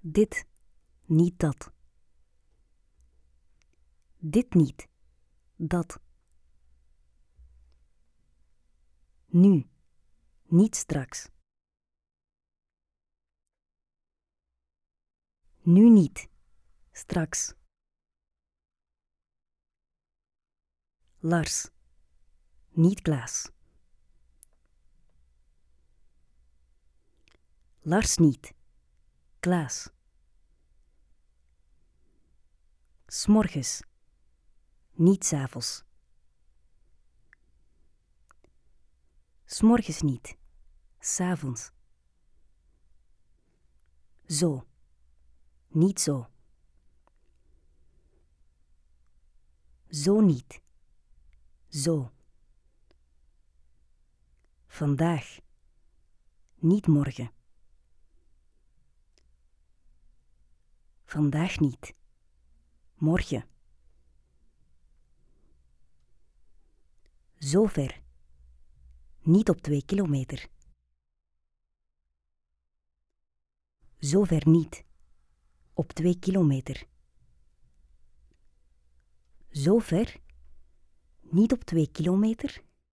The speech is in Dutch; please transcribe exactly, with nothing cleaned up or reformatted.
Dit, niet dat. Dit niet, dat. Nu, niet straks. Nu niet, straks. Lars, niet Klaas. Lars niet, Klaas. 'S morgens, niet 's avonds. 'S morgens niet, 's avonds. Zo, niet zo. Zo niet, zo. Vandaag, niet morgen. Vandaag niet, morgen. Zo ver, niet op twee kilometer. Zo ver niet, op twee kilometer. Zo ver, niet op twee kilometer.